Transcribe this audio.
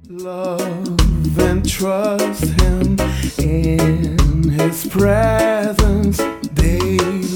Love and trust him in his presence daily.